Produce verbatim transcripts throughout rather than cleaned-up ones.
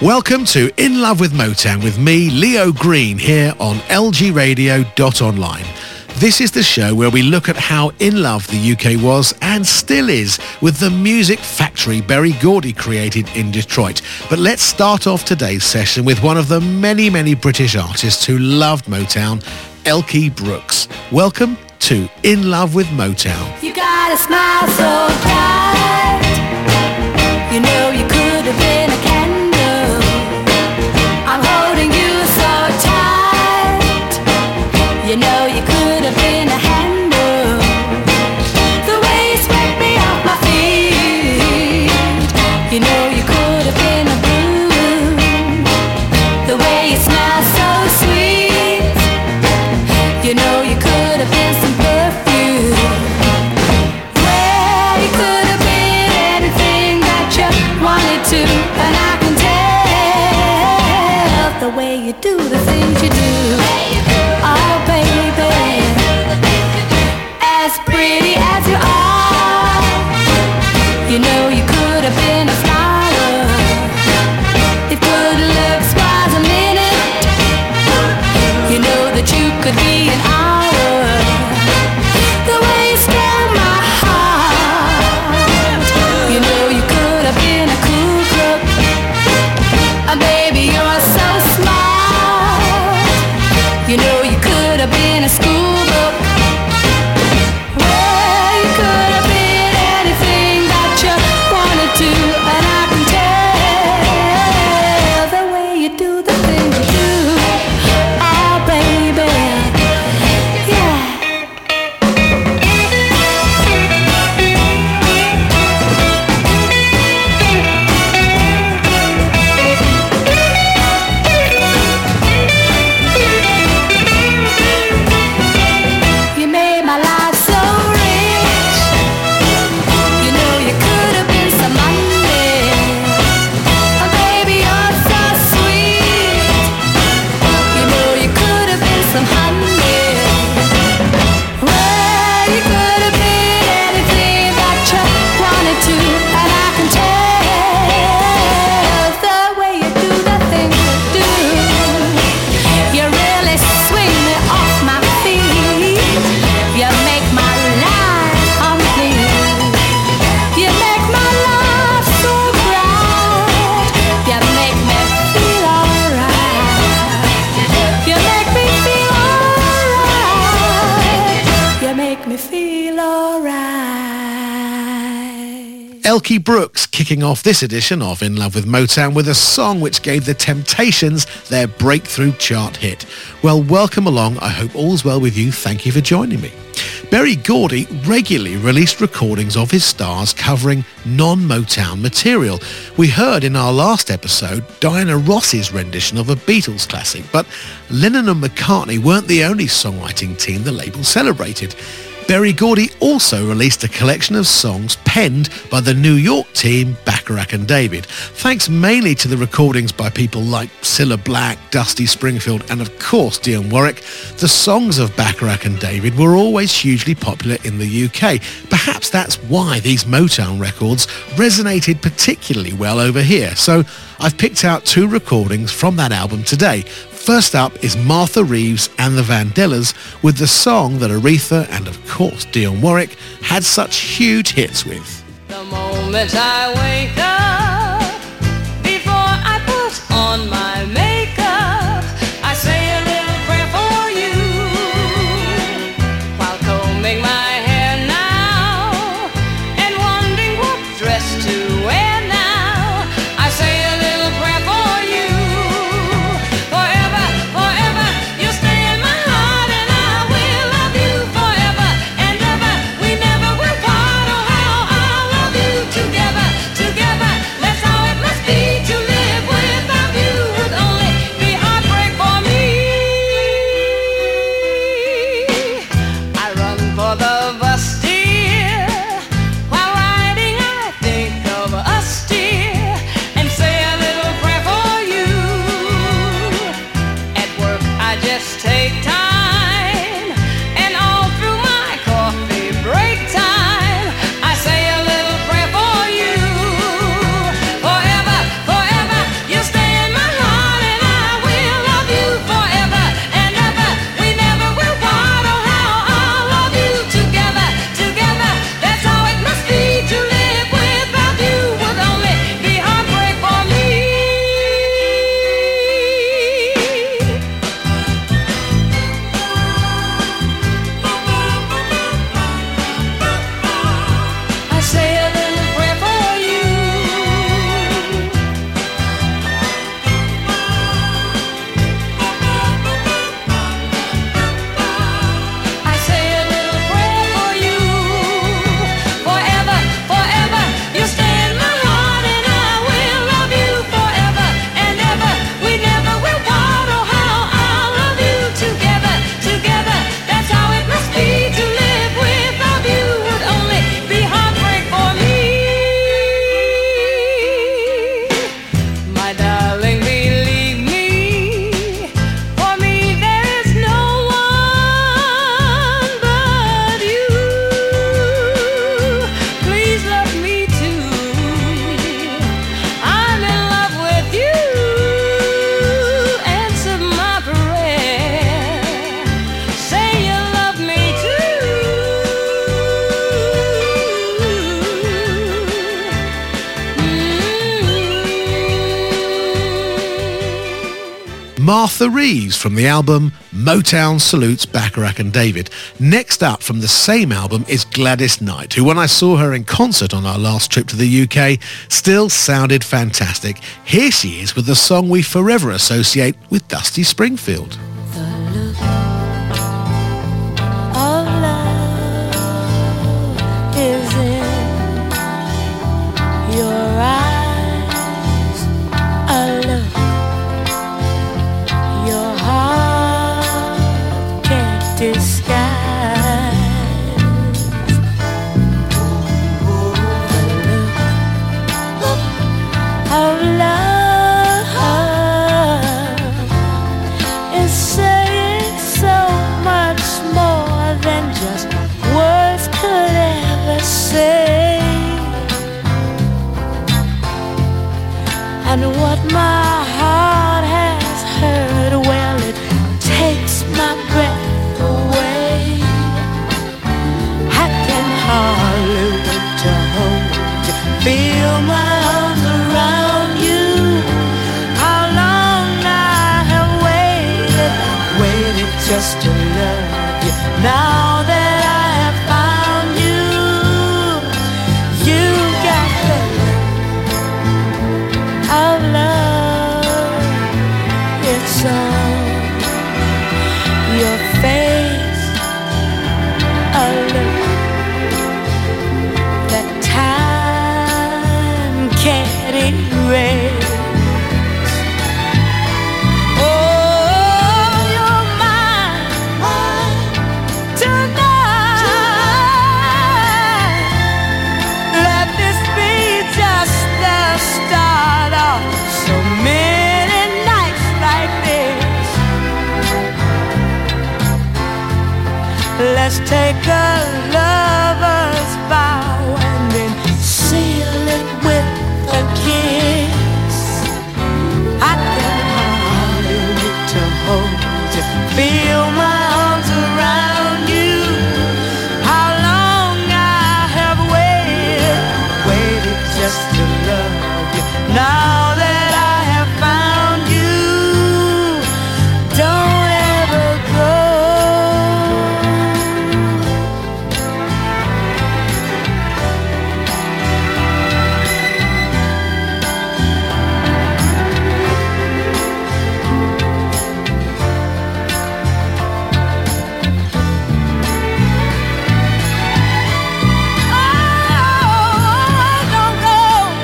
Welcome to In Love with Motown with me, Leo Green, here on L G radio dot online. This is the show where we look at how in love the U K was and still is with the music factory Berry Gordy created in Detroit. But let's start off today's session with one of the many, many British artists who loved Motown, Elkie Brooks. Welcome to In Love with Motown. You got a smile so bright, you know you could have been a candle. I'm holding you so tight, you know you could have been a handle. The way you swept me off my feet, you know you could have been a broom. The way you smell so sweet, you know you could have been some perfume. Well, you could have been anything that you wanted to, and I can tell the way you do the things you do. Oh, baby, as pretty as you are, you know you could have been a flower. If good looks was a minute, you know that you could be an hour. The way you stole my heart, you know you could have been a cool crook. Uh, baby, you're so smart, you know you could have been a school book. Well, you could have been anything that you wanted to, and I can tell the way you do the things you do. Oh, baby, yeah. You made my life so rich, you know you could have been some money. Oh, baby, you're so sweet, you know you could have been some honey. Well, you could have been anything that you wanted to, and I can tell the way you do the things you do. You really swing me off my feet. You make my life complete. You make my life so bright. You make me feel alright. You make me feel alright. You make me feel alright. Elkie Brooks kicking off this edition of In Love with Motown with a song which gave the Temptations their breakthrough chart hit. Well, welcome along. I hope all's well with you. Thank you for joining me. Berry Gordy regularly released recordings of his stars covering non-Motown material. We heard in our last episode Diana Ross's rendition of a Beatles classic, but Lennon and McCartney weren't the only songwriting team the label celebrated. Berry Gordy also released a collection of songs penned by the New York team Bacharach and David. Thanks mainly to the recordings by people like Cilla Black, Dusty Springfield and of course Dionne Warwick, the songs of Bacharach and David were always hugely popular in the U K. Perhaps that's why these Motown records resonated particularly well over here. So I've picked out two recordings from that album today. First up is Martha Reeves and the Vandellas with the song that Aretha and of course Dionne Warwick had such huge hits with. The moment I wake up, before I put on my makeup, I say a little prayer for you. While combing my hair now, and wondering what dress to wear now, I say a little prayer for you. Forever, forever, you'll stay in my heart, and I will love you forever and ever. We never will part. Oh, how I'll love you together, together. Martha Reeves from the album Motown Salutes Bacharach and David. Next up from the same album is Gladys Knight, who when I saw her in concert on our last trip to the U K, still sounded fantastic. Here she is with the song we forever associate with Dusty Springfield. And what my heart has heard, well, it takes my breath away. I can hardly wait to hold you, feel my arms around you. How long I have waited, waited just to love you. Now that I have found you, you got the of love, it's on your face, a look that time can't erase. Oh, you're mine, mine tonight. Let this be just the start of so many nights like this. Let's take a lover's vow and then seal it with a kiss. I can hardly wait to hold you, feel my arms around you. How long I have waited, waited just to love you. Now that I have found you, don't ever go. Oh, don't go.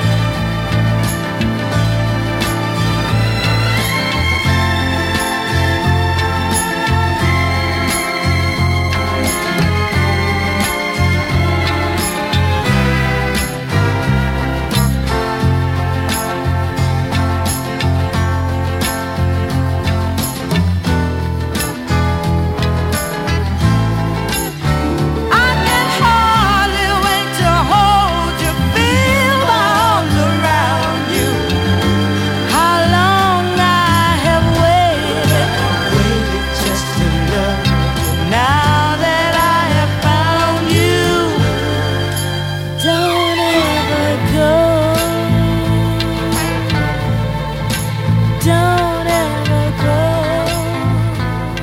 I can hardly wait to hold you, feel my arms around you. How long I have waited, waited just to love you. Now that I have found you, don't ever go. Don't ever go.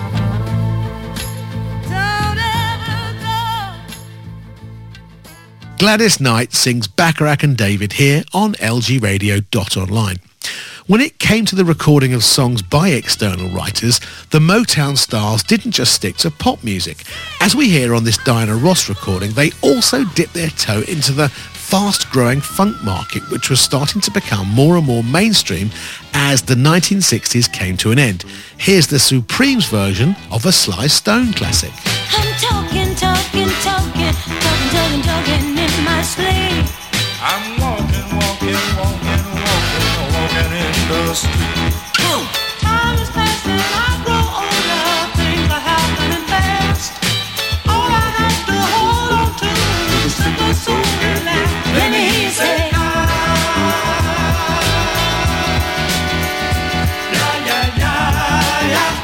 Don't ever go. Gladys Knight sings Bacharach and David here on L G radio dot online. When it came to the recording of songs by external writers, the Motown stars didn't just stick to pop music. As we hear on this Diana Ross recording, they also dipped their toe into the fast-growing funk market, which was starting to become more and more mainstream as the nineteen sixties came to an end. Here's the Supremes version of a Sly Stone classic. I'm talking, talking, talking, talking, talking, talking in my sleep. I'm walking, walking, walking, walking, walking in the street. Time is passing, I grow older, things are happening fast. All I have to hold on to is the soul and laugh. Let me hear you say, Yeah, yeah, yeah, yeah.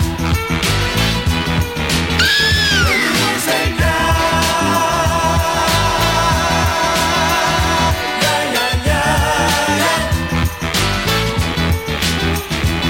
Let me say, yeah, yeah, yeah, yeah, yeah.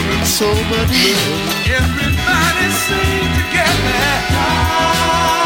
and so much love. Everybody sing together.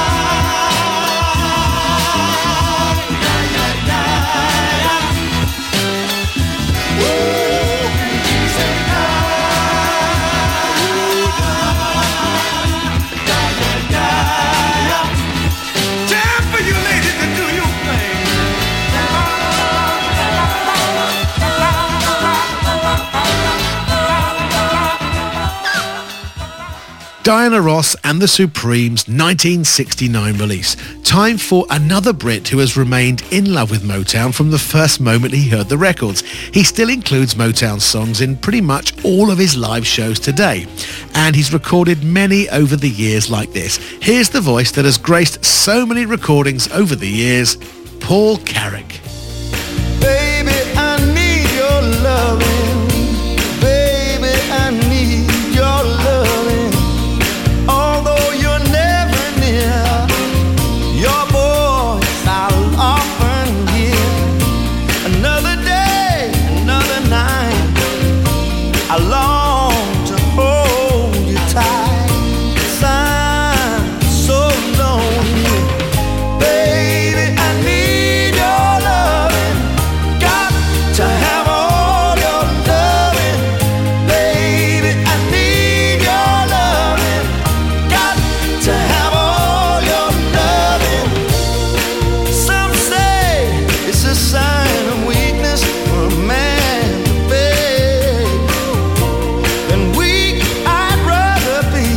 Diana Ross and the Supremes' nineteen sixty-nine release. Time for another Brit who has remained in love with Motown from the first moment he heard the records. He still includes Motown songs in pretty much all of his live shows today. And he's recorded many over the years like this. Here's the voice that has graced so many recordings over the years, Paul Carrack. Baby, I need your loving. Baby, I need your loving. Although you're never near, your voice I'll often hear. Another day, another night, I long to hold you tight. 'Cause I'm so lonely. Baby, I need your loving. Got to have all your loving. Baby, I need your loving. Got to have all your loving. Some say it's a sign of weakness for a man to beg. And weak I'd rather be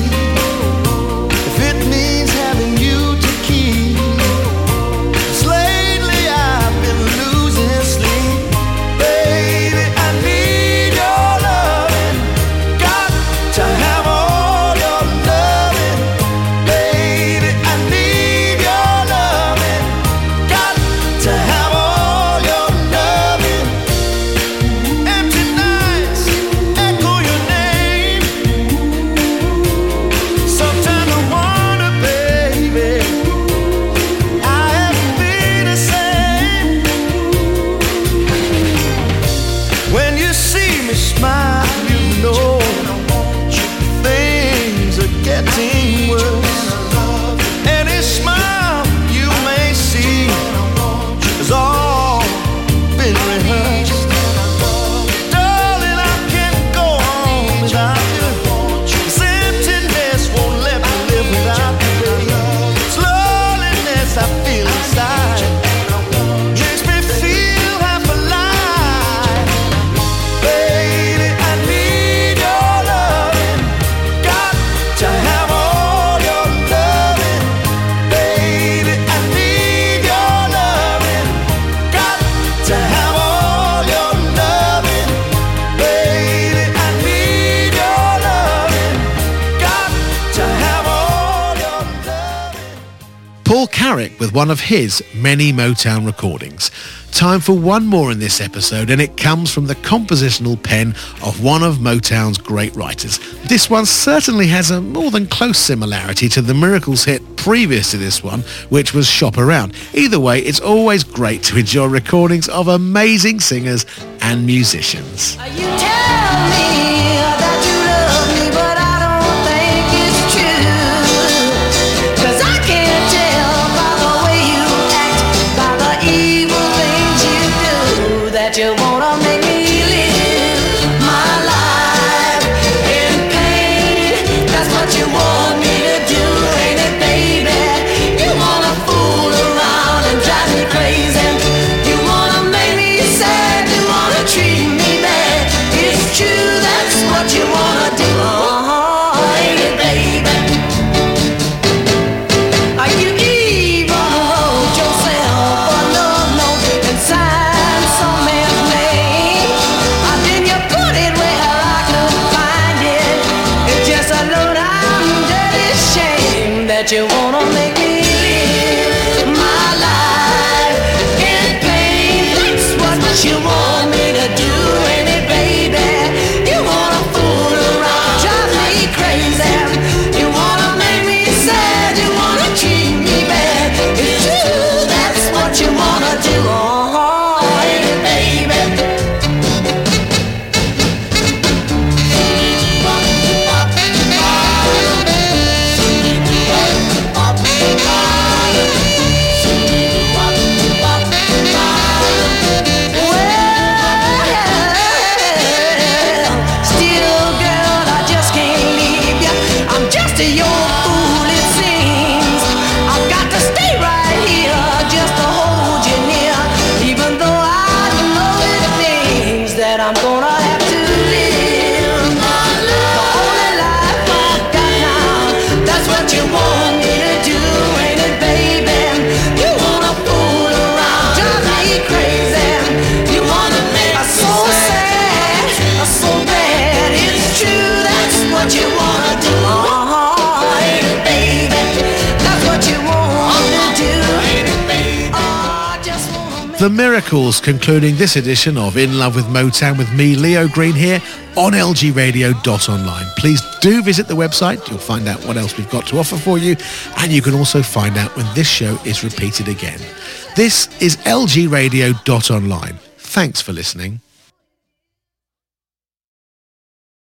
if it means having you to keep. 'Cause lately I've been losing sleep. Baby, I need your loving. Got to have all your loving. Baby, I need your loving. Got to have all your loving. Empty nights echo your name. Sometimes I wonder, baby, I haven't been the same. When you see me smile, you know things are getting worse. Any smile you may see has all been rehearsed. Darling, I can't go on without you. This emptiness won't let me live without you, baby. This loneliness I feel inside makes me feel half alive. Baby, I need your loving. Got to have all your loving. Baby, I need your loving. Got to have all your loving. Baby, I need your loving. Got to have all your loving. Paul Carrack with one of his many Motown recordings. Time for one more in this episode, and it comes from the compositional pen of one of Motown's great writers. This one certainly has a more than close similarity to the Miracles hit previous to this one, which was Shop Around. Either way, it's always great to enjoy recordings of amazing singers and musicians. You tell me that you love me, but I don't think it's true. 'Cause I can't tell by the way you act, by the evil things you do, that you wanna make me live my life in pain. That's what you want me to do, ain't it, baby? You wanna fool around and drive me crazy. You wanna make me sad, you wanna treat me bad. It's true, that's what you wanna do, oh, ain't it, baby? Are you evil? Hold yourself a love note and sign some man's name. And then you put it where I could find it. It's just a low down dirty shame that you wanna make me live my life in pain. That's what you want me to do, ain't it, baby? You wanna fool around, drive me crazy. You wanna make me sad, you wanna treat me bad. It's true, that's what you wanna do, oh, ain't it, baby? to your fool, it seems. I've got to stay right here just to hold you near, even though I know it means that I'm gonna have to live the only life I've got now. That's what you want me to do, ain't it, baby? You wanna fool around, drive me crazy. You wanna make me so sad, so bad. It's true, that's what you wanna do. Uh-huh, ain't it, baby? That's what you want to do. Oh, I just wanna make The Miracles concluding this edition of In Love with Motown with me, Leo Green, here on L G radio dot online. Please do visit the website. You'll find out what else we've got to offer for you, and you can also find out when this show is repeated again. This is L G radio dot online. Thanks for listening.